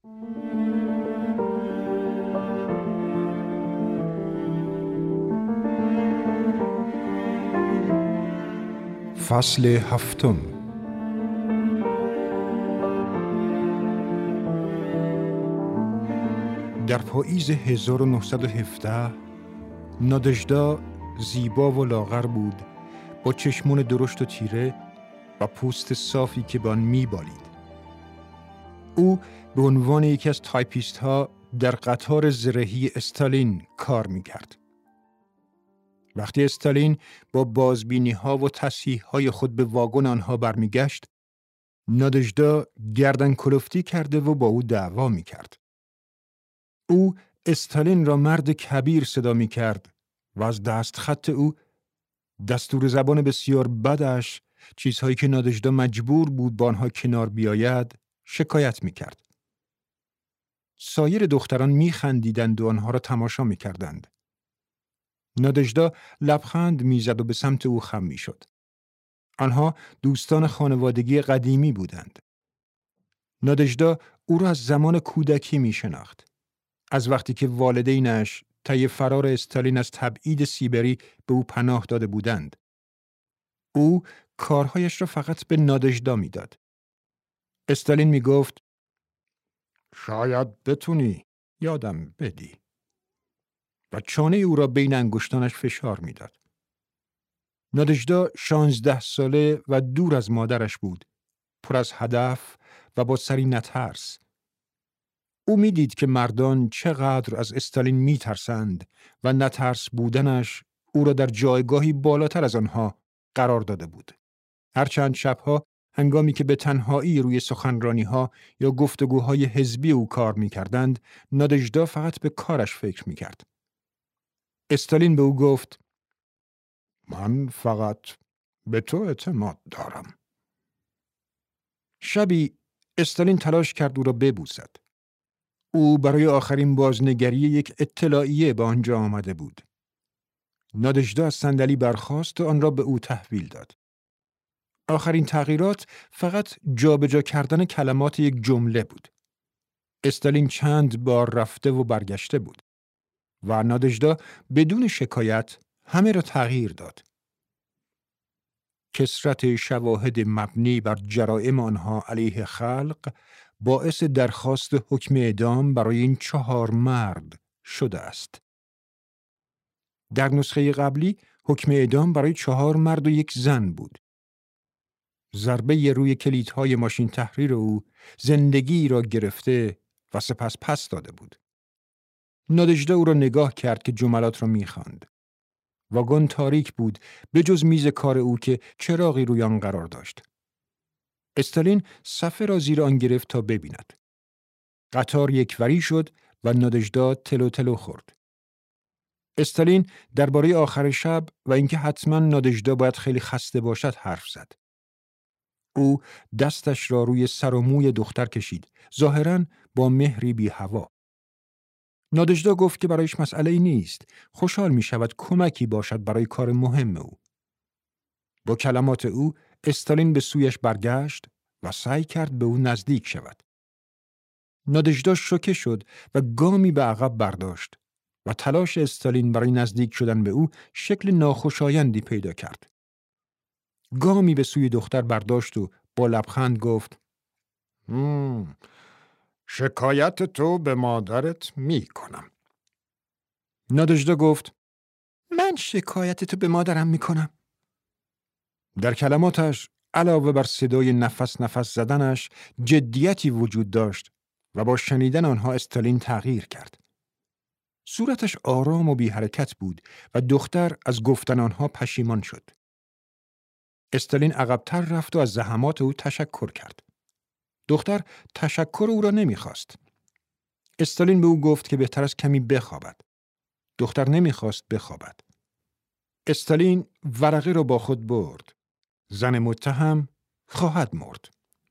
فصل هفتم. در پاییز 1917 نادژدا زیبا و لاغر بود، با چشمون درشت و تیره و پوست صافی که به آن می‌بالید. او به عنوان یکی از تایپیست ها در قطار زرهی استالین کار می‌کرد. وقتی استالین با بازبینی ها و تصحیح های خود به واگن آنها برمیگشت، نادژدا گردن کلفتی کرده و با او دعوا می‌کرد. او استالین را مرد کبیر صدا می‌کرد و از دستخط او، دستور زبان بسیار بدش، چیزهایی که نادژدا مجبور بود با آنها کنار بیاید، شکایت می‌کرد. سایر دختران می‌خندیدند و آنها را تماشا می‌کردند. نادژدا لبخند می‌زد و به سمت او خم می‌شد. آنها دوستان خانوادگی قدیمی بودند. نادژدا او را از زمان کودکی می‌شناخت. از وقتی که والدینش طی فرار استالین از تبعید سیبری به او پناه داده بودند. او کارهایش را فقط به نادژدا می‌داد. استالین می‌گفت: شاید بتونی یادم بدی. و چانه او را بین انگشتانش فشار می‌داد. نادژدا 16 ساله و دور از مادرش بود، پر از هدف و با سری نترس. او می‌دید که مردان چقدر از استالین می‌ترسند و نترس بودنش او را در جایگاهی بالاتر از آنها قرار داده بود. هرچند شبها هنگامی که به تنهایی روی سخنرانی‌ها یا گفتگوهای حزبی او کار می‌کردند، نادژدا فقط به کارش فکر می‌کرد. استالین به او گفت: من فقط به تو اعتماد دارم. شبی استالین تلاش کرد او را ببوسد. او برای آخرین بازنگری یک اطلاعیه به آنجا آمده بود. نادژدا از صندلی برخاست و آن را به او تحویل داد. آخرین تغییرات فقط جابجا کردن کلمات یک جمله بود. استالین چند بار رفته و برگشته بود و نادژدا بدون شکایت همه را تغییر داد. کثرت شواهد مبنی بر جرائم آنها علیه خلق باعث درخواست حکم اعدام برای این 4 مرد شده است. در نسخه قبلی حکم اعدام برای 4 مرد و 1 زن بود. ضربه روی کلیدهای ماشین تحریر او زندگی را گرفته و سپس پس داده بود. نادژدا او را نگاه کرد که جملات را می‌خواند. واگن تاریک بود به جز میز کار او که چراغی روی آن قرار داشت. استالین صفحه را زیر آن گرفت تا ببیند. قطار یکوری شد و نادژدا تلو تلو خورد. استالین درباره آخر شب و اینکه حتما نادژدا باید خیلی خسته باشد حرف زد. او دستش را روی سر و موی دختر کشید، ظاهراً با مهری بی هوا. نادژدا گفت که برایش مسئله‌ای نیست، خوشحال می شود کمکی باشد برای کار مهم او. با کلمات او استالین به سویش برگشت و سعی کرد به او نزدیک شود. نادژدا شوکه شد و گامی به عقب برداشت و تلاش استالین برای نزدیک شدن به او شکل ناخوشایندی پیدا کرد. گامی به سوی دختر برداشت و با لبخند گفت: شکایت تو به مادرت می کنم. نادژدا گفت: من شکایت تو به مادرم می کنم. در کلماتش علاوه بر صدای نفس زدنش جدیتی وجود داشت و با شنیدن آنها استالین تغییر کرد. صورتش آرام و بی حرکت بود و دختر از گفتن آنها پشیمان شد. استالین عقب‌تر رفت و از زحمات او تشکر کرد. دختر تشکر او را نمی‌خواست. استالین به او گفت که بهتر است کمی بخوابد. دختر نمی‌خواست بخوابد. استالین ورقه را با خود برد. زن متهم خواهد مرد.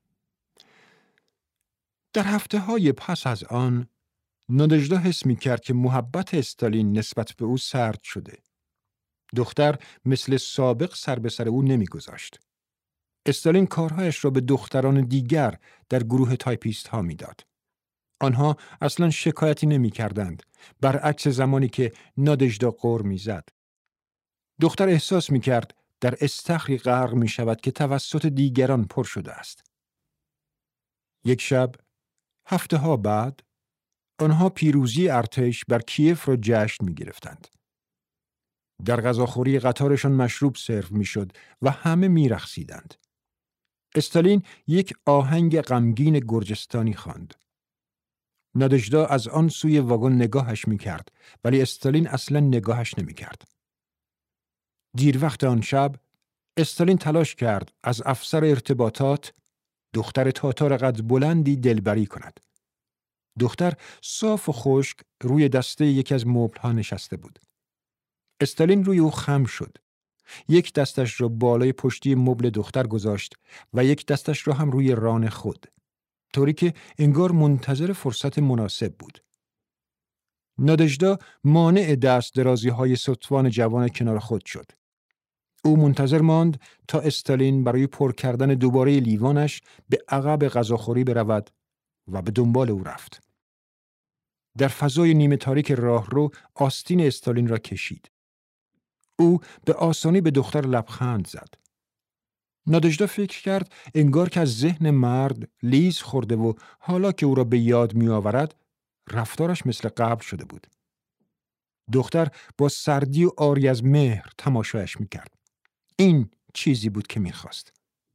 در هفته‌های پس از آن، نادژدا حس می‌کرد که محبت استالین نسبت به او سرد شده. دختر مثل سابق سر به سر او نمی‌گذاشت. استالین کارهایش را به دختران دیگر در گروه تایپیست ها می‌داد. آنها اصلا شکایتی نمی کردند، برعکس زمانی که نادژدا غر می زد. دختر احساس می کرد در استخری غرق می شود که توسط دیگران پر شده است. یک شب، هفته ها بعد، آنها پیروزی ارتش بر کیف را جشن می گرفتند. در غذاخوری قطارشان مشروب سرو می شد و همه می رقصیدند. استالین یک آهنگ غمگین گرجستانی خواند. نادژدا از آن سوی واگن نگاهش می کرد، ولی استالین اصلا نگاهش نمی کرد. دیر وقت آن شب، استالین تلاش کرد از افسر ارتباطات، دختر تاتار قد بلندی دلبری کند. دختر صاف و خشک روی دسته یکی از مبل‌ها نشسته بود. استالین روی او خم شد. یک دستش را بالای پشتی مبل دختر گذاشت و یک دستش را هم روی ران خود، طوری که انگار منتظر فرصت مناسب بود. نادژدا مانع دست درازی‌های ستوان جوان کنار خود شد. او منتظر ماند تا استالین برای پر کردن دوباره لیوانش به عقب غذاخوری برود و به دنبال او رفت. در فضای نیمه تاریک راهرو آستین استالین را کشید. او به آسانی به دختر لبخند زد. نادژدا فکر کرد انگار که از ذهن مرد لیز خورده و حالا که او را به یاد می آورد، رفتارش مثل قبل شده بود. دختر با سردی و عاری از مهر تماشایش می کرد. این چیزی بود که می خواست.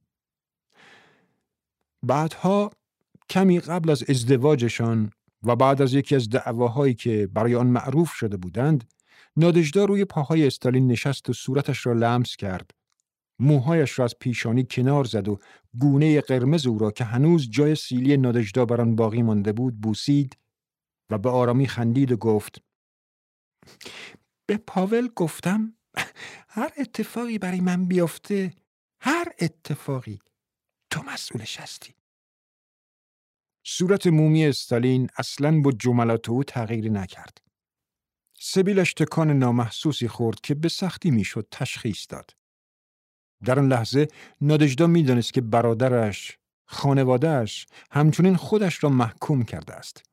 بعدها کمی قبل از ازدواجشان و بعد از یکی از دعواهایی که برای آن معروف شده بودند، نادژدا روی پاهای استالین نشست و صورتش را لمس کرد. موهایش را از پیشانی کنار زد و گونه قرمز او را که هنوز جای سیلی نادژدا بر آن باقی مانده بود بوسید و به آرامی خندید و گفت: به پاول گفتم هر اتفاقی برای من بیفته، هر اتفاقی، تو مسئولش هستی. صورت مومی استالین اصلاً با جملات او تغییری نکرد. سبیلش تکان نامحسوسی خورد که به سختی میشد تشخیص داد. در آن لحظه نادژدا می‌دانست که برادرش، خانواده‌اش، همچنین خودش را محکوم کرده است.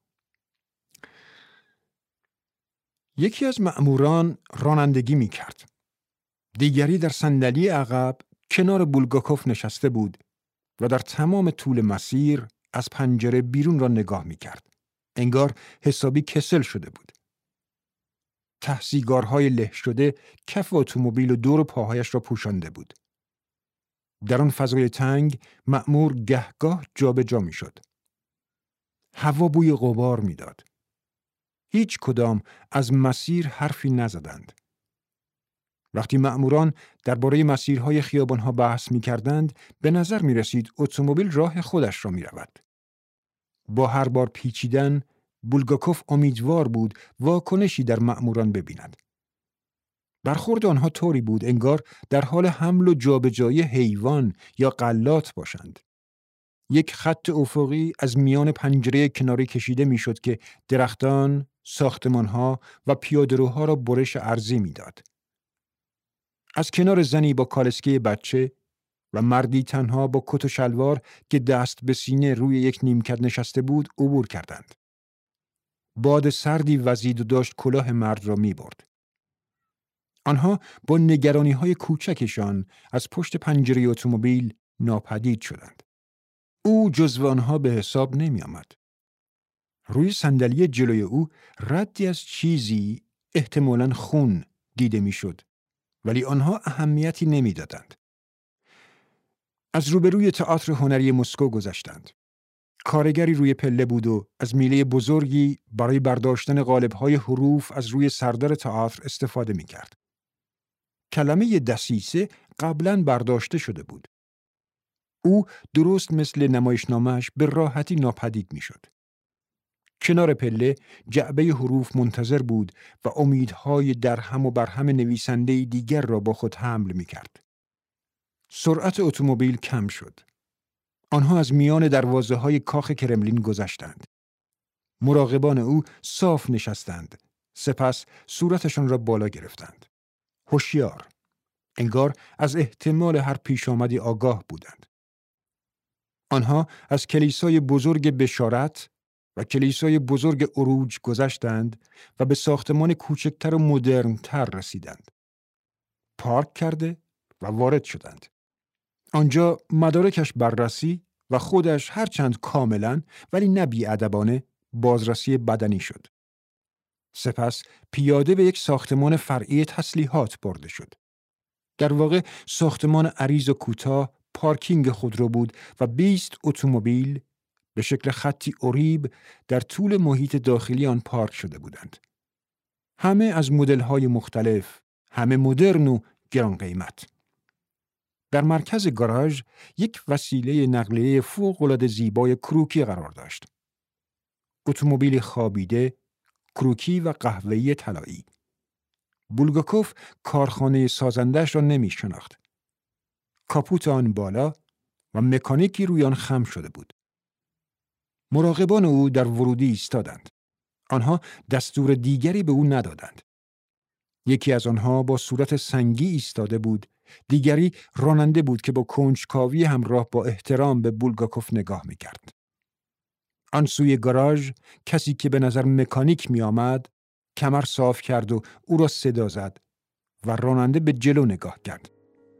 یکی از مأموران رانندگی می‌کرد. دیگری در صندلی عقب کنار بولگاکوف نشسته بود و در تمام طول مسیر از پنجره بیرون را نگاه می‌کرد. انگار حسابی کسل شده بود. ته سیگارهای له شده کف اتومبیل و دور پاهایش را پوشانده بود. در آن فضای تنگ مأمور گهگاه جابجا می‌شد. هوا بوی غبار می‌داد. هیچ کدام از مسیر حرفی نزدند. وقتی مأموران درباره مسیرهای خیابان‌ها بحث می‌کردند، به نظر می‌رسید اتومبیل راه خودش را می‌رود. با هر بار پیچیدن، بولگاکوف امیدوار بود واکنشی در مأموران ببیند. برخورد آنها طوری بود انگار در حال حمل و جابجایی حیوان یا غلات باشند. یک خط افقی از میان پنجره کناری کشیده میشد که درختان، ساختمان‌ها و پیاده‌روها را برش ارضی میداد. از کنار زنی با کالسکه بچه و مردی تنها با کت و شلوار که دست به سینه روی یک نیمکت نشسته بود عبور کردند. باد سردی وزید و داشت کلاه مرد را می‌برد. آنها با نگرانی‌های کوچکشان از پشت پنجره اتومبیل ناپدید شدند. او جزو آنها به حساب نمی‌آمد. روی صندلی جلوی او ردی از چیزی، احتمالاً خون، دیده می‌شد، ولی آنها اهمیتی نمی‌دادند. از روبروی تئاتر هنری مسکو گذشتند. کارگری روی پله بود و از میله بزرگی برای برداشتن قالب‌های حروف از روی سردر تئاتر استفاده می‌کرد. کلمه دسیسه قبلاً برداشته شده بود. او درست مثل نمایشنامه‌اش به راحتی ناپدید می‌شد. کنار پله جعبه حروف منتظر بود و امیدهای درهم و برهم نویسنده دیگر را با خود حمل می‌کرد. سرعت اتومبیل کم شد. آنها از میان دروازه‌های کاخ کرملین گذشتند. مراقبان او صاف نشستند. سپس صورتشان را بالا گرفتند. هوشیار. انگار از احتمال هر پیش آمدی آگاه بودند. آنها از کلیسای بزرگ بشارت و کلیسای بزرگ عروج گذشتند و به ساختمان کوچکتر و مدرن‌تر رسیدند. پارک کرده و وارد شدند. آنجا مدارکش بررسی و خودش هرچند کاملاً ولی نه بی‌ادبانه بازرسی بدنی شد. سپس پیاده به یک ساختمان فرعی تسلیحات برده شد. در واقع ساختمان عریض و کوتاه پارکینگ خودرو بود و 20 اتومبیل به شکل خطی عریب در طول محیط داخلی آن پارک شده بودند. همه از مدل‌های مختلف، همه مدرن و گران قیمت. در مرکز گاراژ یک وسیله نقلیه فوق‌العاده زیبای کروکی قرار داشت. اتومبیل خوابیده، کروکی و قهوه‌ای طلایی. بولگاکوف کارخانه سازندش را نمی شناخت. کاپوت آن بالا و مکانیکی روی آن خم شده بود. مراقبان او در ورودی ایستادند. آنها دستور دیگری به او ندادند. یکی از آنها با صورت سنگی ایستاده بود، دیگری راننده بود که با کنجکاوی همراه با احترام به بولگاکوف نگاه می‌کرد. آن سوی گاراژ کسی که به نظر مکانیک می‌آمد، کمر صاف کرد و او را صدا زد و راننده به جلو نگاه کرد.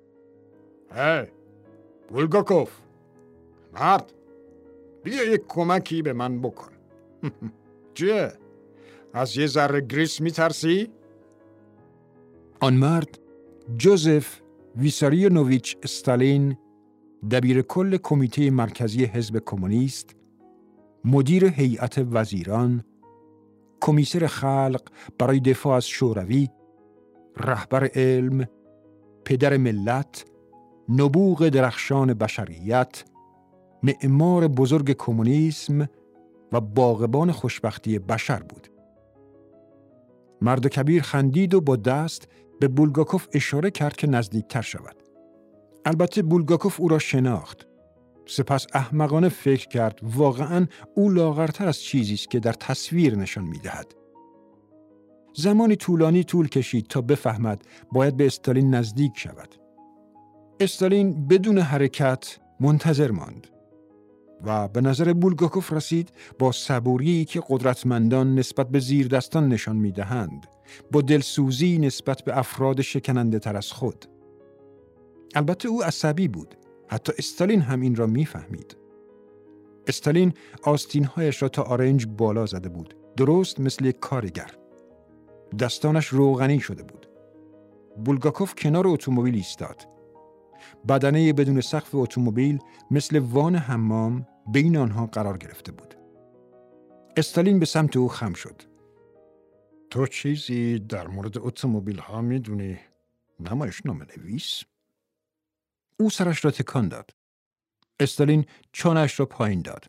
بولگاکوف، مرد، بیا یک کمکی به من بکن. چیه؟ از یه ذره گریس می‌ترسی؟ آن مرد جوزف ویساریونوویچ استالین، دبیر کل کمیته مرکزی حزب کمونیست، مدیر هیئت وزیران، کمیسر خلق برای دفاع از شوروی، رهبر علم، پدر ملت، نبوغ درخشان بشریت، معمار بزرگ کمونیسم و باغبان خوشبختی بشر بود. مرد کبیر خندید و با دست به بولگاکوف اشاره کرد که نزدیکتر شود. البته بولگاکوف او را شناخت. سپس احمقانه فکر کرد واقعاً او لاغرتر از چیزی است که در تصویر نشان می‌دهد. زمانی طولانی طول کشید تا بفهمد باید به استالین نزدیک شود. استالین بدون حرکت منتظر ماند و به نظر بولگاکوف رسید با صبوری که قدرتمندان نسبت به زیردستان نشان می‌دهند، با دلسوزی نسبت به افراد شکننده تر از خود. البته او عصبی بود. حتی استالین هم این را می‌فهمید. استالین آستین‌هایش را تا آرنج بالا زده بود، درست مثل یک کارگر. دستانش روغنی شده بود. بولگاکوف کنار اتومبیل ایستاد. بدنه بدون سقف اتومبیل مثل وان حمام بین آنها قرار گرفته بود. استالین به سمت او خم شد. تو چیزی در مورد اتومبیل ها میدونی؟ نمایشنامه نویس؟ او سرش را تکان داد. استالین چانش را پایین داد.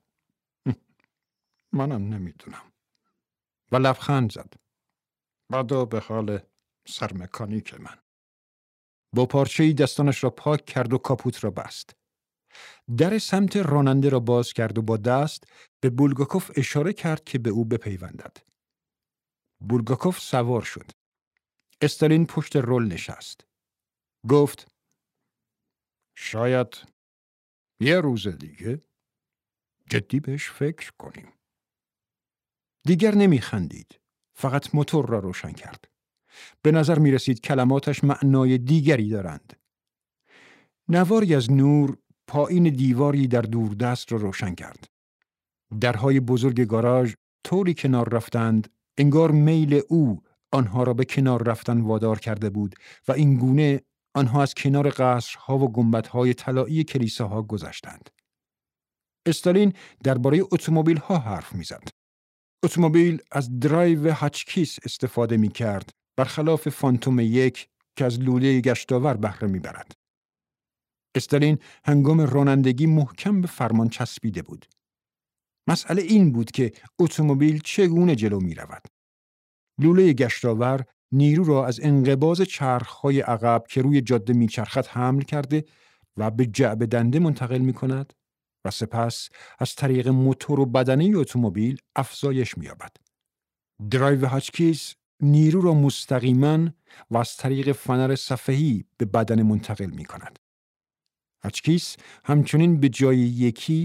منم نمیدونم. و لبخند زد. بدا به حال سرمکانیک من. با پارچه‌ای دستانش را پاک کرد و کاپوت را بست. در سمت راننده را باز کرد و با دست به بولگاکوف اشاره کرد که به او بپیوندد. بولگاکوف سوار شد. استالین پشت رول نشست. گفت شاید یه روز دیگه جدی بهش فکر کنیم. دیگر نمی خندید. فقط موتور را روشن کرد. به نظر می رسید کلماتش معنای دیگری دارند. نواری از نور پایین دیواری در دوردست را روشن کرد. درهای بزرگ گاراژ طوری کنار رفتند انگار میل او آنها را به کنار رفتن وادار کرده بود و این گونه آنها از کنار قصرها و گنبدهای طلایی کلیساها گذشتند. استالین درباره اتومبیل‌ها حرف می‌زد. اتومبیل از درایو هاچکیس استفاده می‌کرد، برخلاف فانتوم 1 که از لوله گشتاور بهره می‌برد. استالین هنگام رانندگی محکم به فرمان چسبیده بود. مسئله این بود که اتومبیل چگونه جلو می‌رود. لوله گشتاور نیرو را از انقباض چرخ‌های عقب که روی جاده می‌چرخد حمل کرده و به جعبه دنده منتقل می‌کند و سپس از طریق موتور و بدنه اتومبیل افزایش می‌یابد. درایو هاچکیس نیرو را مستقیما و از طریق فنر صفحه‌ای به بدن منتقل می‌کند. هاچکیس همچنین به جای یکی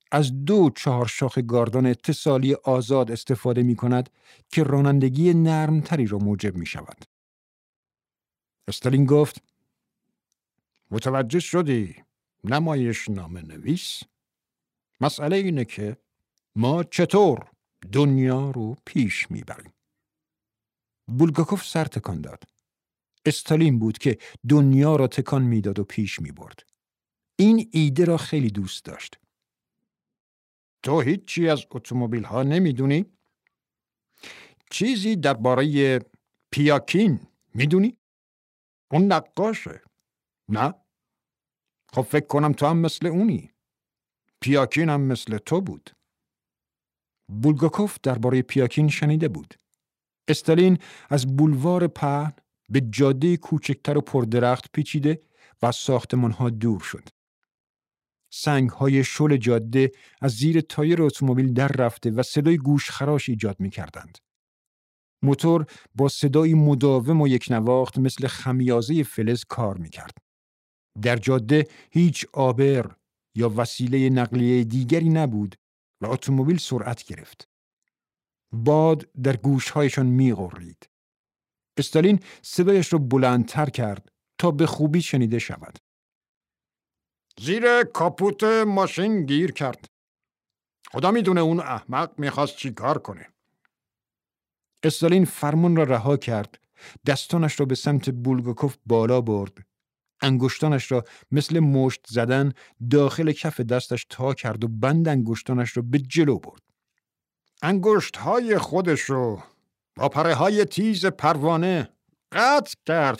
از 2 چهارشاخ گاردان اتصالی آزاد استفاده می کند که رانندگی نرمتری را موجب می شود. استالین گفت: متوجه شدی نمایشنامه نویس؟ مسئله اینه که ما چطور دنیا رو پیش میبریم. بولگاکوف سر تکان داد. استالین بود که دنیا را تکان میداد و پیش میبرد. این ایده را خیلی دوست داشت. تو هیچی از اتومبیل ها نمیدونی؟ چیزی درباره پیاکین میدونی؟ اون نقاشه. نه؟ خب فکر کنم تو هم مثل اونی. پیاکین هم مثل تو بود. بولگاکوف درباره پیاکین شنیده بود. استالین از بولوار پهن به جاده کوچکتر و پردرخت پیچیده و از ساختمان‌ها دور شد. سنگ‌های شل جاده از زیر تایر اتومبیل در رفته و صدای گوشخراش ایجاد می‌کردند. موتور با صدایی مداوم و یک نواخت مثل خمیازه فلز کار می‌کرد. در جاده هیچ عابر یا وسیله نقلیه دیگری نبود و اتومبیل سرعت گرفت. باد در گوشهایشان می‌غرید. استالین صدایش را بلندتر کرد تا به خوبی شنیده شود. زیر کاپوت ماشین گیر کرد. خدا میدونه اون احمق میخواست چی کار کنه. استالین فرمان را رها کرد. دستانش را به سمت بولگاکوف بالا برد. انگشتانش را مثل مشت زدن داخل کف دستش تا کرد و بند انگشتانش را به جلو برد. انگشت‌های خودش رو با پره‌های تیز پروانه قطع کرد.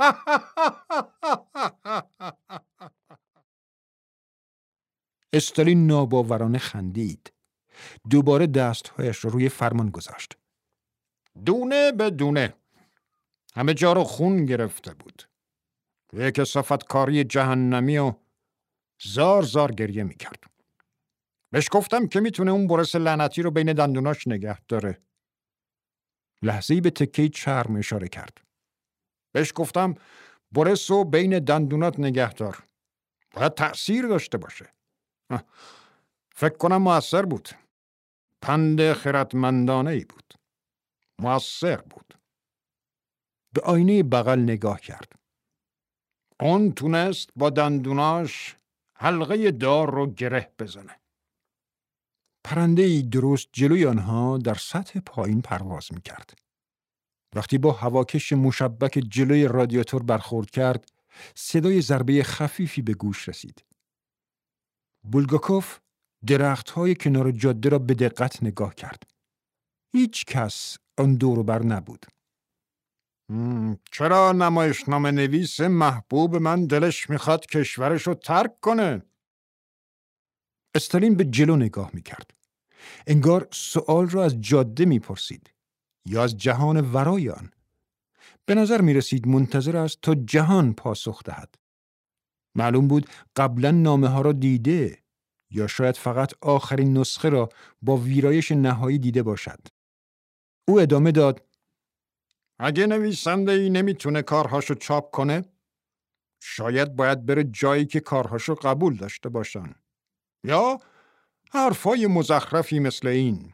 استالین ناباورانه خندید. دوباره دستهایش را روی فرمان گذاشت. دونه به دونه. همه جا رو خون گرفته بود. یک کثافتکاری جهنمی و زار زار گریه میکرد. بهش گفتم که میتونه اون برس لعنتی رو بین دندوناش نگه داره. لحظه‌ای به تکه چرم اشاره کرد. بهش گفتم برس رو بین دندونات نگه دار. باید تأثیر داشته باشه. فکر کنم مؤثر بود. پند خردمندانه ای بود. مؤثر بود. به آینه بغل نگاه کرد. اون تونست با دندوناش حلقه دار رو گره بزنه. پرنده‌ای درست جلوی آنها در سطح پایین پرواز می‌کرد. وقتی با هواکش مشبک جلوی رادیاتور برخورد کرد، صدای ضربه خفیفی به گوش رسید. بولگاکوف درخت‌های کنار جاده را به دقت نگاه کرد. هیچ کس آن دور و بر نبود. چرا نمایشنامه نویس محبوب من دلش میخواد کشورش رو ترک کنه؟ استالین به جلو نگاه میکرد. انگار سؤال را از جاده میپرسید یا از جهان ورای آن. به نظر میرسید منتظر است تا جهان پاسخ دهد. معلوم بود قبلا نامه ها را دیده یا شاید فقط آخرین نسخه را با ویرایش نهایی دیده باشد. او ادامه داد: اگه نویسنده ای نمیتونه کارهاشو چاپ کنه، شاید باید بره جایی که کارهاشو قبول داشته باشن. یا حرفای مزخرفی مثل این.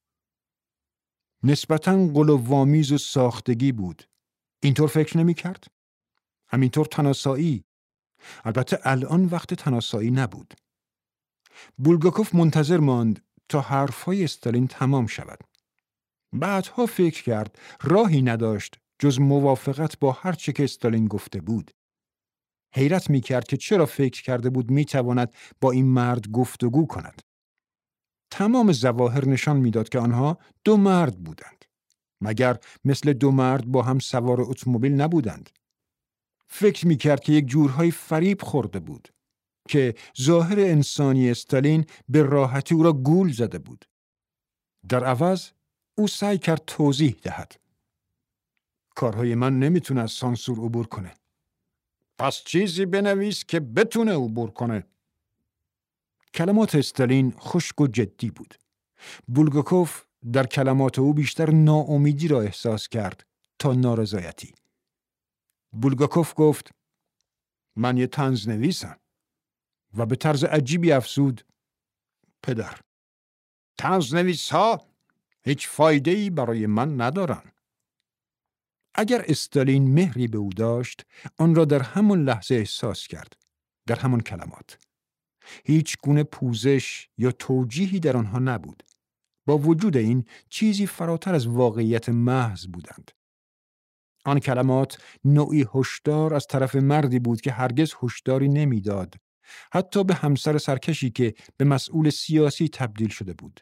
نسبتاً غلوآمیز و ساختگی بود. اینطور فکر نمی کرد؟ همینطور تناسایی. البته الان وقت تناسایی نبود. بولگاکوف منتظر ماند تا حرفای استالین تمام شود. بعدها فکر کرد راهی نداشت جز موافقت با هر چه که استالین گفته بود. حیرت می کرد که چرا فکر کرده بود می تواند با این مرد گفتگو کند. تمام ظواهر نشان میداد که آنها 2 مرد بودند. مگر مثل 2 مرد با هم سوار اتومبیل نبودند؟ فکر می کرد که یک جورهای فریب خورده بود. که ظاهر انسانی استالین به راحتی او را گول زده بود. در عوض او سعی کرد توضیح دهد. کارهای من نمیتونه از سانسور عبور کنه. پس چیزی بنویس که بتونه عبور کنه. کلمات استالین خشک و جدی بود. بولگاکوف در کلمات او بیشتر ناامیدی را احساس کرد تا نارضایتی. بولگاکوف گفت: من یه طنز نویسم. و به طرز عجیبی افزود: پدر. طنزنویس‌ها هیچ فایده‌ای برای من ندارن. اگر استالین مهری به او داشت، آن را در همان لحظه احساس کرد. در همان کلمات. هیچ گونه پوزش یا توجیهی در آنها نبود. با وجود این چیزی فراتر از واقعیت محض بودند. آن کلمات نوعی هشدار از طرف مردی بود که هرگز هشداری نمیداد، حتی به همسر سرکشی که به مسئول سیاسی تبدیل شده بود.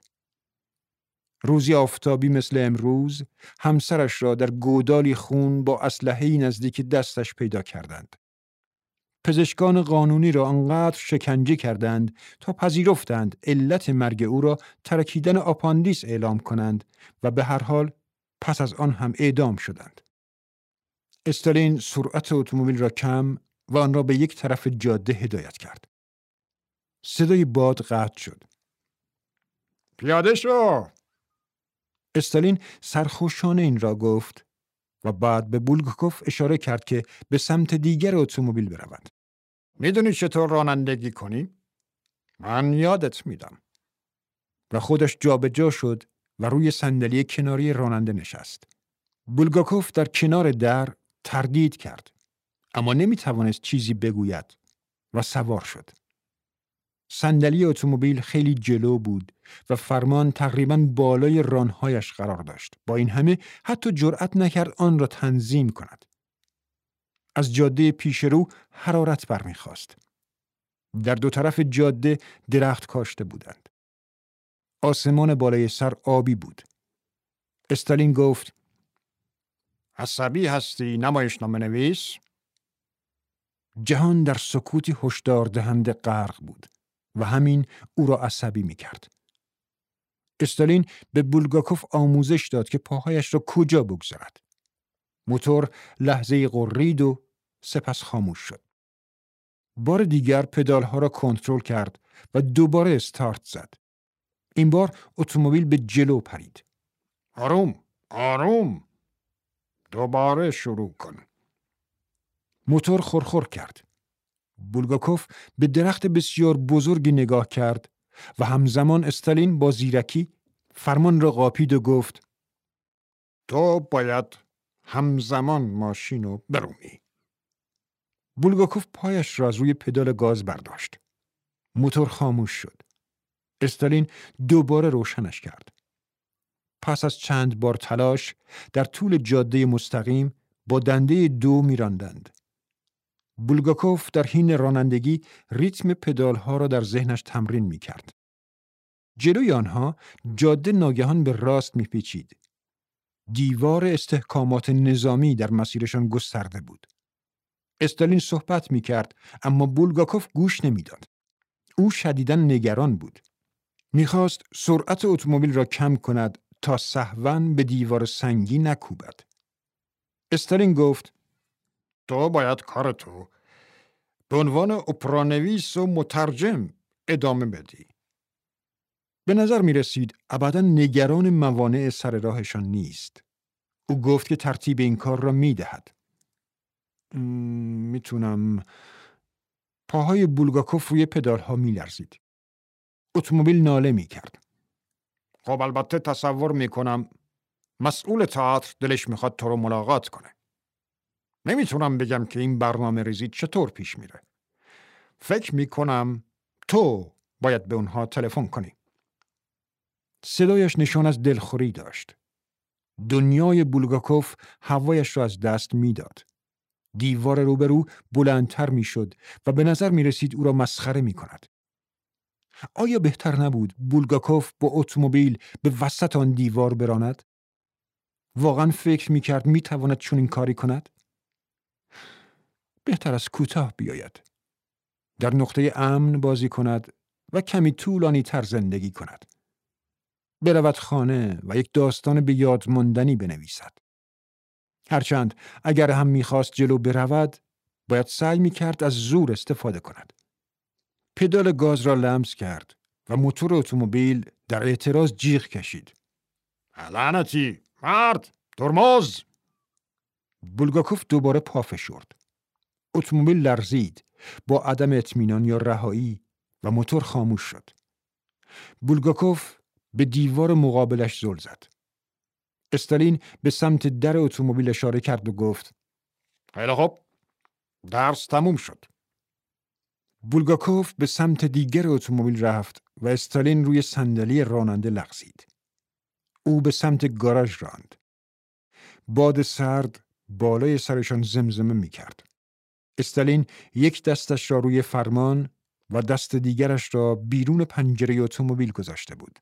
روزی آفتابی مثل امروز، همسرش را در گودالی خون با اسلحه‌ای نزدیک دستش پیدا کردند. پزشکان قانونی را آنقدر شکنجه کردند تا پذیرفتند علت مرگ او را ترکیدن آپاندیس اعلام کنند و به هر حال پس از آن هم اعدام شدند. استالین سرعت اتومبیل را کم و آن را به یک طرف جاده هدایت کرد. صدای باد قطع شد. پیاده شو! استالین سرخوشانه این را گفت و بعد به بولگاکوف اشاره کرد که به سمت دیگر اتومبیل برود. میدونی چطور رانندگی کنی؟ من یادت میدم. و خودش جابجا شد و روی صندلی کناری راننده نشست. بولگاکوف در کنار در تردید کرد، اما نمیتوانست چیزی بگوید و سوار شد. صندلی اتومبیل خیلی جلو بود و فرمان تقریباً بالای رانهایش قرار داشت. با این همه حتی جرأت نکرد آن را تنظیم کند. از جاده پیشرو حرارت برمیخاست. در دو طرف جاده درخت کاشته بودند. آسمان بالای سر آبی بود. استالین گفت: عصبی هستی نمایشنامه نویس؟ جهان در سکوتی هشدار دهنده غرق بود و همین او را عصبی می‌کرد. استالین به بولگاکوف آموزش داد که پاهایش را کجا بگذارد. موتور لحظه‌ای غرید و سپس خاموش شد. بار دیگر پدال‌ها را کنترل کرد و دوباره استارت زد. این بار اتومبیل به جلو پرید. آروم، آروم. دوباره شروع کن. موتور خرخر کرد. بولگاکوف به درخت بسیار بزرگی نگاه کرد و همزمان استالین با زیرکی فرمان را قاپید و گفت: تو باید همزمان ماشین رو برونی. بولگاکوف پایش را از روی پدال گاز برداشت. موتور خاموش شد. استالین دوباره روشنش کرد. پس از چند بار تلاش در طول جاده مستقیم با دنده 2 می‌راندند. بولگاکوف در حین رانندگی ریتم پدالها را در ذهنش تمرین می‌کرد. جلوی آنها جاده ناگهان به راست می‌پیچید. دیوار استحکامات نظامی در مسیرشان گسترده بود. استالین صحبت می‌کرد اما بولگاکوف گوش نمی‌داد. او شدیداً نگران بود. می‌خواست سرعت اتومبیل را کم کند تا سهواً به دیوار سنگی نکوبد. استالین گفت: تو باید کارتو به عنوان اپرانویس و مترجم ادامه بدی. به نظر می رسید ابداً نگران موانع سر راهشان نیست. او گفت که ترتیب این کار را می دهد. میتونم. پاهای بولگاکوف روی پدال ها می لرزید. اتومبیل ناله می کرد. خب البته تصور می کنم مسئول تئاتر دلش میخواد تو رو ملاقات کنه. نمیتونم بگم که این برنامه ریزی چطور پیش میره. فکر میکنم تو باید به اونها تلفن کنی. صدایش نشان از دلخوری داشت. دنیای بولگاکوف هوایش را از دست میداد. دیوار روبرو بلندتر میشد و به نظر میرسید او را مسخره میکند. آیا بهتر نبود بولگاکوف با اتومبیل به وسط آن دیوار براند؟ واقعا فکر میکرد میتواند چنین کاری کند؟ بهتر از کوتاه بیاید. در نقطه امن بازی کند و کمی طولانی تر زندگی کند. برود خانه و یک داستان به یاد ماندنی بنویسد. هرچند اگر هم میخواست جلو برود، باید سعی میکرد از زور استفاده کند. پدال گاز را لمس کرد و موتور اتومبیل در اعتراض جیغ کشید. لعنتی، مرد، ترمز! بولگاکوف دوباره پا فشرد. اتومبیل لرزید با عدم اطمینان یا رهایی و موتور خاموش شد. بولگاکوف به دیوار مقابلش زل زد. استالین به سمت در اتومبیل اشاره کرد و گفت: خیلی خوب، درس تموم شد. بولگاکوف به سمت دیگر اتومبیل رفت و استالین روی صندلی راننده لغزید. او به سمت گاراژ راند. باد سرد بالای سرشان زمزمه می کرد. استالین یک دستش را روی فرمان و دست دیگرش را بیرون پنجره اتومبیل گذاشته بود.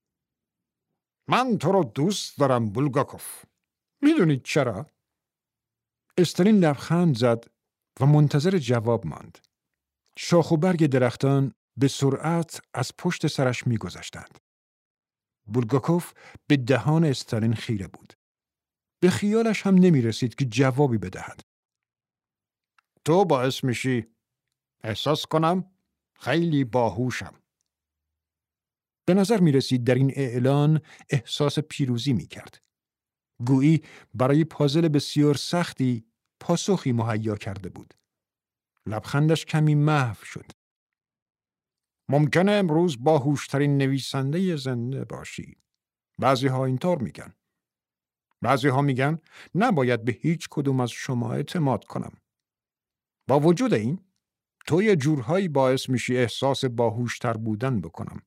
من تو رو دوست دارم بولگاکوف. میدونید چرا؟ استالین لبخند زد و منتظر جواب ماند. شاخ و برگ درختان به سرعت از پشت سرش می‌گذشتند. بولگاکوف به دهان استالین خیره بود. به خیالش هم نمی رسید که جوابی بدهد. تو باعث میشی احساس کنم خیلی باهوشم. به نظر می رسید در این اعلان احساس پیروزی می کرد. گویی برای پازل بسیار سختی پاسخی مهیا کرده بود. لبخندش کمی محو شد. ممکنه امروز باهوشترین نویسنده زنده باشی. بعضی ها اینطور میگن. بعضی ها میگن نباید به هیچ کدوم از شما اعتماد کنم. با وجود این، تو یه جورهایی باعث میشی احساس باهوشتر بودن بکنم.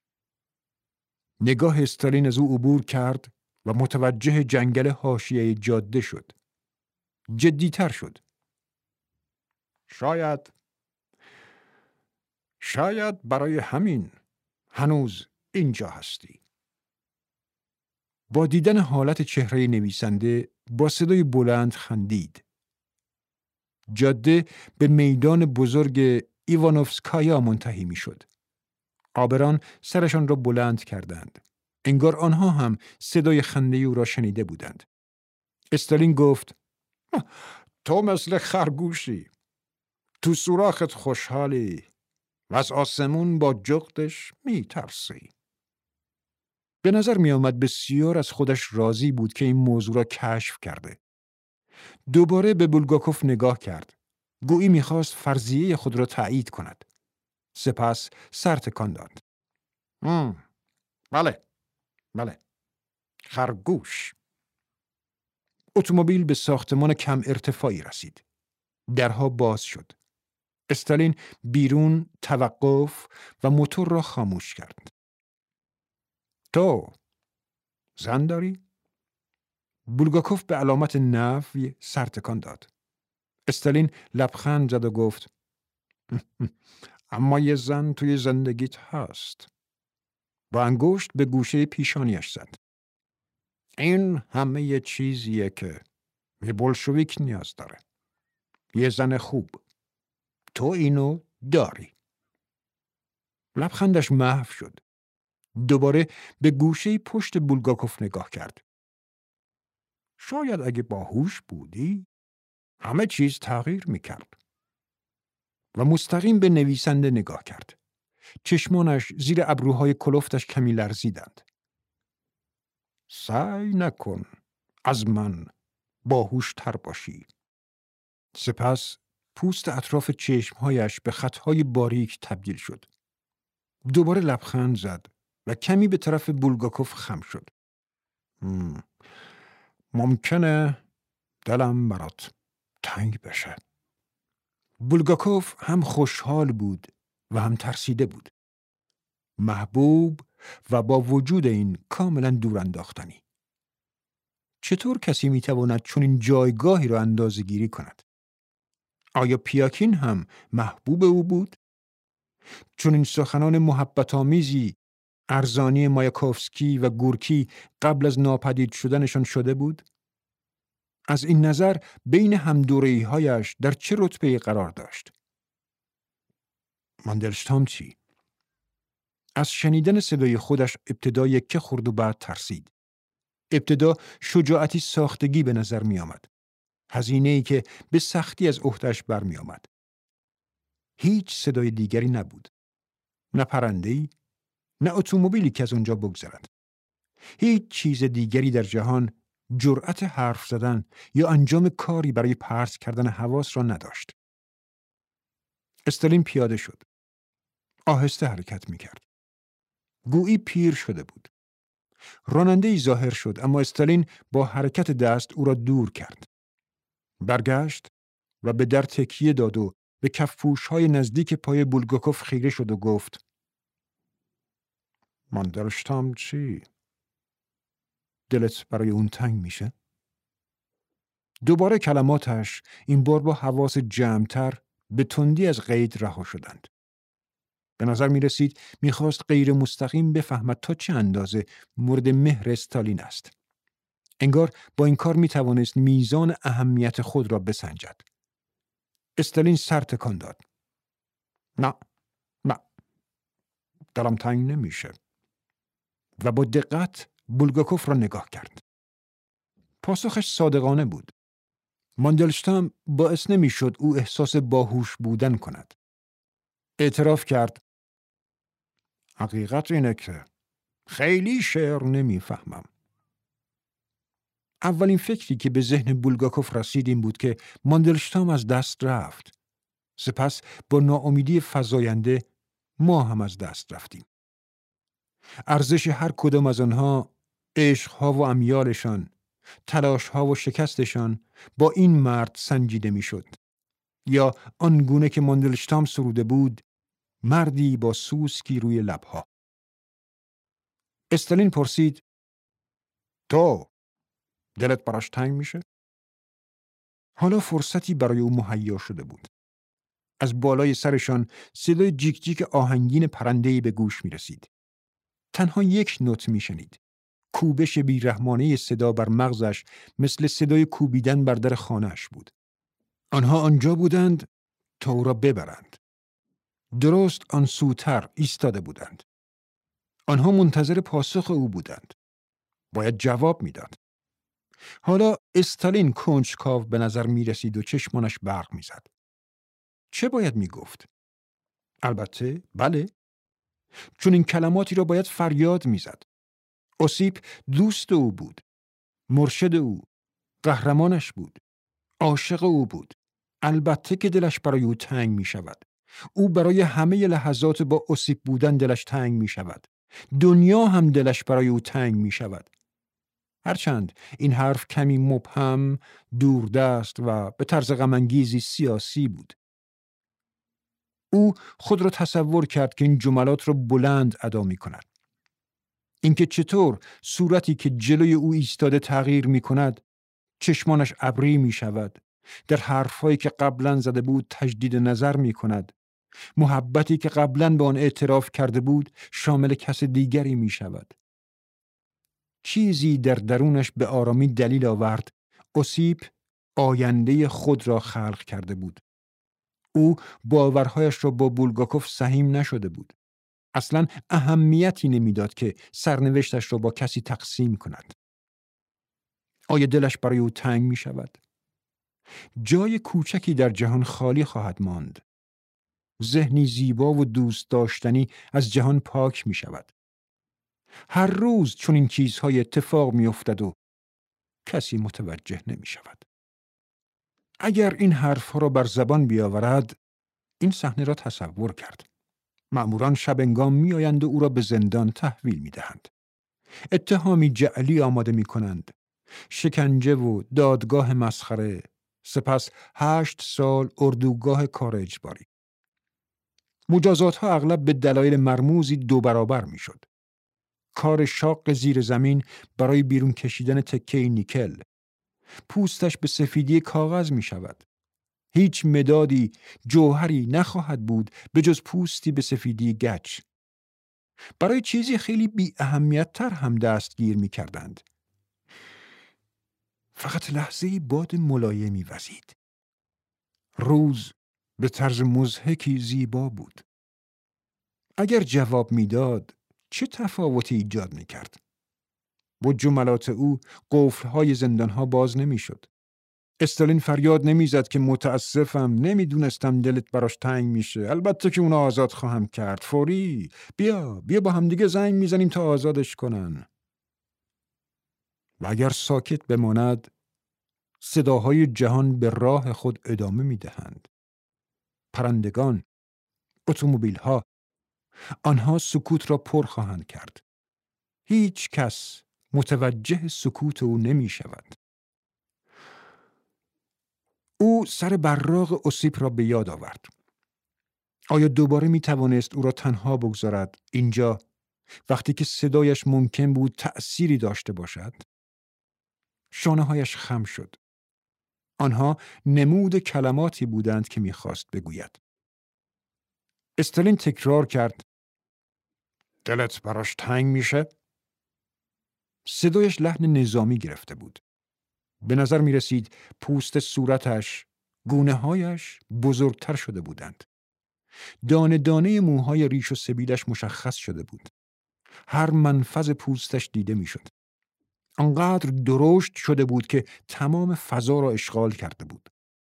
نگاه استالین از او عبور کرد و متوجه جنگل حاشیه جاده شد. جدی‌تر شد. شاید برای همین هنوز اینجا هستی. با دیدن حالت چهره نویسنده با صدای بلند خندید. جاده به میدان بزرگ ایوانوفسکایا منتهی می شد. عابران سرشان را بلند کردند. انگار آنها هم صدای خنده او را شنیده بودند. استالین گفت: تو مثل خرگوشی. تو سوراخت خوشحالی و از آسمون با جغدش می ترسی. به نظر می آمد بسیار از خودش راضی بود که این موضوع را کشف کرده. دوباره به بولگاکوف نگاه کرد. گویی می‌خواست فرضیه خود را تایید کند. سپس سر تکان داد. بله. خرگوش. اتومبیل به ساختمان کم ارتفاعی رسید. درها باز شد. استالین بیرون توقف و موتور را خاموش کرد. تو زن داری؟ بولگاکوف به علامت نفی سر تکان داد. استالین لبخند زد و گفت: اما یه زن توی زندگیت هست. با انگشت به گوشه پیشانیش زد. این همه یه چیزیه که یه بولشویک نیاز داره. یه زن خوب. تو اینو داری. لبخندش محو شد. دوباره به گوشه پشت بولگاکوف نگاه کرد. شاید اگه باهوش بودی همه چیز تغییر میکرد. و مستقیم به نویسنده نگاه کرد. چشمانش زیر ابروهای کلفتش کمی لرزیدند. سعی نکن از من باهوشتر باشی. سپس پوست اطراف چشمهایش به خطهای باریک تبدیل شد. دوباره لبخند زد و کمی به طرف بولگاکوف خم شد. ممکنه دلم برات تنگ بشه. بولگاکوف هم خوشحال بود و هم ترسیده بود. محبوب و با وجود این کاملا دور انداختنی. چطور کسی میتواند چنین جایگاهی را اندازه‌گیری کند؟ آیا پیاکین هم محبوب او بود؟ چنین سخنان محبت‌آمیزی ارزانی مایاکوفسکی و گورکی قبل از ناپدید شدنشان شده بود؟ از این نظر بین همدوره‌ای‌هایش در چه رتبه‌ای قرار داشت؟ ماندلشتام چی؟ از شنیدن صدای خودش ابتدا یکه خورد و بعد ترسید. ابتدا شجاعتی ساختگی به نظر می آمد. هزینه‌ای که به سختی از عهده‌اش برمی آمد. هیچ صدای دیگری نبود. نه پرنده‌ای، نه اتومبیلی که از اونجا بگذرد. هیچ چیز دیگری در جهان جرأت حرف زدن یا انجام کاری برای پرت کردن حواس را نداشت. استالین پیاده شد. آهسته حرکت می کرد. گویی پیر شده بود. راننده‌ای ظاهر شد، اما استالین با حرکت دست او را دور کرد. برگشت و به در تکیه داد و به کفپوش‌های نزدیک پای بولگاکوف خیره شد و گفت: ماندلشتام چی؟ دلت برای اون تنگ میشه؟ دوباره کلماتش این بار با حواس جمع‌تر به تندی از قید رها شدند. به نظر می رسید می خواست غیر مستقیم بفهمد تا چه اندازه مورد مهر استالین است. انگار با این کار می توانست میزان اهمیت خود را بسنجد. استالین سر تکان داد. نه، دلم تنگ نمیشه. و با دقت بولگاکوف را نگاه کرد. پاسخش صادقانه بود. ماندلشتام باعث نمیشد او احساس باهوش بودن کند. اعتراف کرد: حقیقت اینه که خیلی شعر نمیفهمم. اولین فکری که به ذهن بولگاکوف رسید این بود که ماندلشتام از دست رفت. سپس با ناامیدی فزاینده ما هم از دست رفتیم. ارزش هر کدام از آنها، عشقها و امیالشان، تلاشها و شکستشان با این مرد سنجیده میشد. یا آنگونه که ماندلشتام سروده بود، مردی با سوسکی روی لبها. استالین پرسید: تو دلت براش تنگ میشه؟ حالا فرصتی برای او مهیا شده بود. از بالای سرشان صدای جیک جیک آهنگین پرنده‌ای به گوش می رسید. تنها یک نوت می شنید. کوبش بیرحمانه صدا بر مغزش مثل صدای کوبیدن بر در خانه‌اش بود. آنها آنجا بودند تا او را ببرند. درست آن سوتر ایستاده بودند. آنها منتظر پاسخ او بودند. باید جواب میداد. حالا استالین کنجکاو به نظر می رسید و چشمانش برق می زد. چه باید می گفت؟ البته بله. چون این کلماتی را باید فریاد می زد. اوسیپ دوست او بود. مرشد او. قهرمانش بود. عاشق او بود. البته که دلش برای او تنگ می شود. او برای همه لحظات با اوسیپ بودن دلش تنگ می شود. دنیا هم دلش برای او تنگ می شود. هرچند این حرف کمی مبهم، دوردست و به طرز غم‌انگیزی سیاسی بود. او خود را تصور کرد که این جملات را بلند ادا می کند. اینکه چطور صورتی که جلوی او ایستاده تغییر می کند، چشمانش ابری می شود، در حرفهایی که قبلا زده بود تجدید نظر می کند، محبتی که قبلا به آن اعتراف کرده بود شامل کس دیگری می شود. چیزی در درونش به آرامی دلیل آورد اوسیپ آینده خود را خلق کرده بود. او باورهایش را با بولگاکوف سهیم نشده بود. اصلا اهمیتی نمیداد که سرنوشتش را با کسی تقسیم کند. آیا دلش برای او تنگ می شود؟ جای کوچکی در جهان خالی خواهد ماند. ذهنی زیبا و دوست داشتنی از جهان پاک می شود. هر روز چون این چیزهای اتفاق می افتد و کسی متوجه نمی شود. اگر این حرفها را بر زبان بیاورد، این صحنه را تصور کرد. مأموران شبنگام می آیند و او را به زندان تحویل می دهند. اتهامی جعلی آماده می کنند. شکنجه و دادگاه مسخره، سپس 8 سال اردوگاه کار اجباری. مجازات ها اغلب به دلایل مرموزی 2 برابر می شد. کار شاق زیر زمین برای بیرون کشیدن تکه نیکل. پوستش به سفیدی کاغذ می شود. هیچ مدادی، جوهری نخواهد بود به جز پوستی به سفیدی گچ. برای چیزی خیلی بی اهمیت تر هم دستگیر می کردند. فقط لحظه‌ای باد ملایمی وزید. روز به طرز مضحکی زیبا بود. اگر جواب میداد، چه تفاوتی ایجاد می کرد؟ با جملات او قفل‌های زندان‌ها باز نمی‌شد. استالین فریاد نمی‌زد که متاسفم، نمی‌دونستم دلت براش تنگ میشه. البته که اونو آزاد خواهم کرد. فوری. بیا با همدیگه زنگ میزنیم تا آزادش کنن. و اگر ساکت بماند، صداهای جهان به راه خود ادامه می‌دهند. پرندگان، اتومبیل‌ها، آنها سکوت را پر خواهند کرد. هیچ کس متوجه سکوت او نمی شود. او سر براق اوسیپ را به یاد آورد. آیا دوباره می توانست او را تنها بگذارد اینجا وقتی که صدایش ممکن بود تأثیری داشته باشد؟ شانه‌هایش خم شد. آنها نمود کلماتی بودند که می‌خواست بگوید. استالین تکرار کرد: دلت براش تنگ میشه؟ صدایش لحن نظامی گرفته بود. به نظر می رسید پوست صورتش، گونه‌هایش بزرگتر شده بودند. دانه دانه موهای ریش و سبیلش مشخص شده بود. هر منفذ پوستش دیده می شد. آنقدر درشت شده بود که تمام فضا را اشغال کرده بود.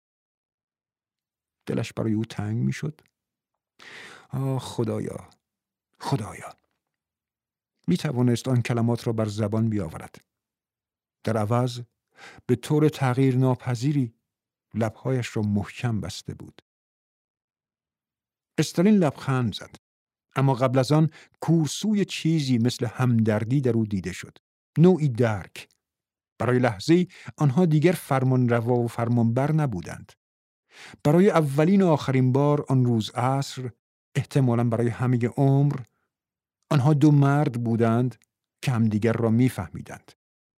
دلش برای او تنگ می شد. آه خدایا، خدایا. می توانست آن کلمات را بر زبان بیاورد. در عوض به طور تغییر ناپذیری لبهایش را محکم بسته بود. استالین لبخند زد. اما قبل از آن کورسوی چیزی مثل همدردی در او دیده شد. نوعی درک. برای لحظه‌ای آنها دیگر فرمانروا و فرمانبر نبودند. برای اولین و آخرین بار آن روز عصر، احتمالاً برای همه عمر، آنها دو مرد بودند که همدیگر را می‌فهمیدند.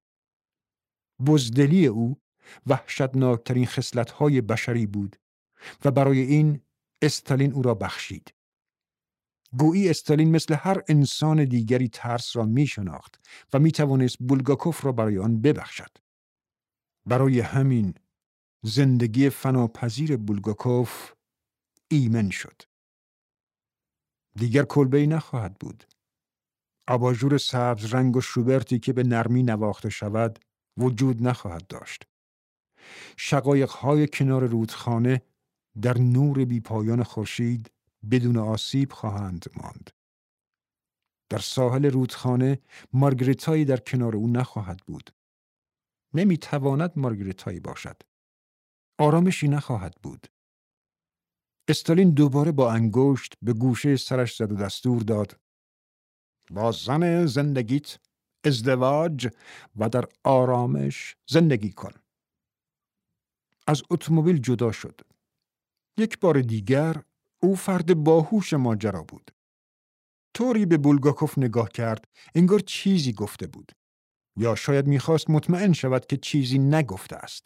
بزدلی او وحشتناکترین خصلت‌های بشری بود و برای این استالین او را بخشید. گویی استالین مثل هر انسان دیگری ترس را می‌شناخت و می‌توانست بولگاکوف را برای آن ببخشد. برای همین زندگی فناپذیر بولگاکوف ایمن شد. دیگر کلبه‌ای نخواهد بود. آباژور سبز رنگ و شوبرتی که به نرمی نواخته شود وجود نخواهد داشت. شقایق‌های کنار رودخانه در نور بی‌پایان خورشید بدون آسیب خواهند ماند. در ساحل رودخانه مارگریتایی در کنار او نخواهد بود. نمی‌تواند مارگریتایی باشد. آرامشی نخواهد بود. استالین دوباره با انگشت به گوشه سرش زد و دستور داد: با زن زندگیت ازدواج و در آرامش زندگی کن. از اتومبیل جدا شد. یک بار دیگر او فرد باهوش ماجرا بود. طوری به بولگاکوف نگاه کرد انگار چیزی گفته بود. یا شاید میخواست مطمئن شود که چیزی نگفته است.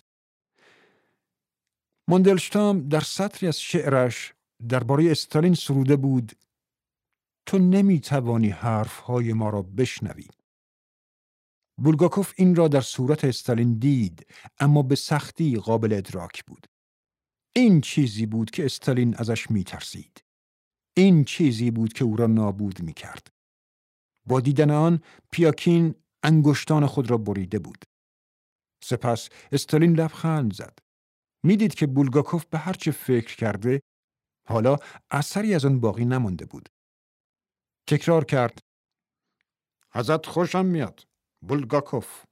ماندلشتام در سطری از شعرش درباره استالین سروده بود: تو نمیتوانی حرفهای ما را بشنوی. بولگاکوف این را در صورت استالین دید، اما به سختی قابل ادراک بود. این چیزی بود که استالین ازش میترسید. این چیزی بود که او را نابود میکرد. با دیدن آن پیاکین انگشتان خود را بریده بود. سپس استالین لبخند زد. میدید که بولگاکوف به هر چه فکر کرده حالا اثری از آن باقی نمانده بود. تکرار کرد: ازت خوشم میاد بولگاکوف.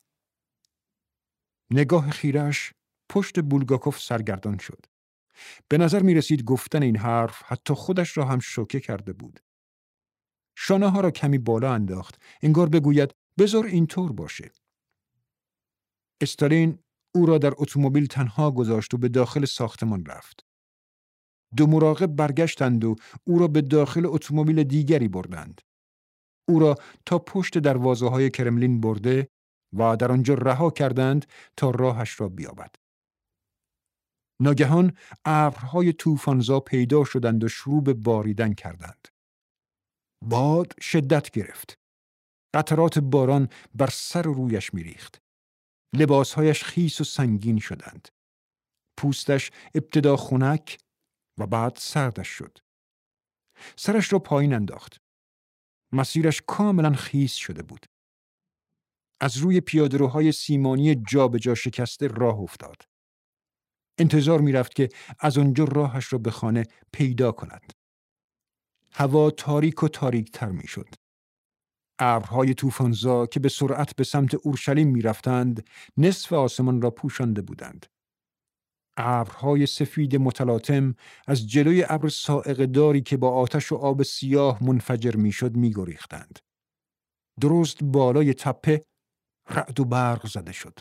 نگاه خیره‌اش پشت بولگاکوف سرگردان شد. به نظر می رسید گفتن این حرف حتی خودش را هم شوکه کرده بود. شانه ها را کمی بالا انداخت، انگار بگوید بذار اینطور باشه. استالین او را در اتومبیل تنها گذاشت و به داخل ساختمان رفت. دو مراقب برگشتند و او را به داخل اتومبیل دیگری بردند. او را تا پشت دروازه‌های کرملین برده و در آنجا رها کردند تا راهش را بیابد. ناگهان ابرهای طوفان‌زا پیدا شدند و شروع به باریدن کردند. باد شدت گرفت. قطرات باران بر سر و رویش می‌ریخت. لباسهایش خیس و سنگین شدند. پوستش ابتدا خنک و بعد سردش شد. سرش را پایین انداخت. مسیرش کاملا خیس شده بود. از روی پیاده‌روهای سیمانی جا به جا شکسته راه افتاد. انتظار می‌رفت که از آنجا راهش را به خانه پیدا کند. هوا تاریک و تاریک‌تر می‌شد. ابرهای طوفان‌زا که به سرعت به سمت اورشلیم می‌رفتند، نصف آسمان را پوشانده بودند. ابرهای سفید متلاطم از جلوی ابر صاعقه‌داری که با آتش و آب سیاه منفجر میشد می‌گریختند. درست بالای تپه رعد و برق زده شد.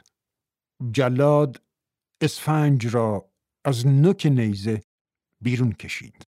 جلاد اسفنج را از نوک نیزه بیرون کشید.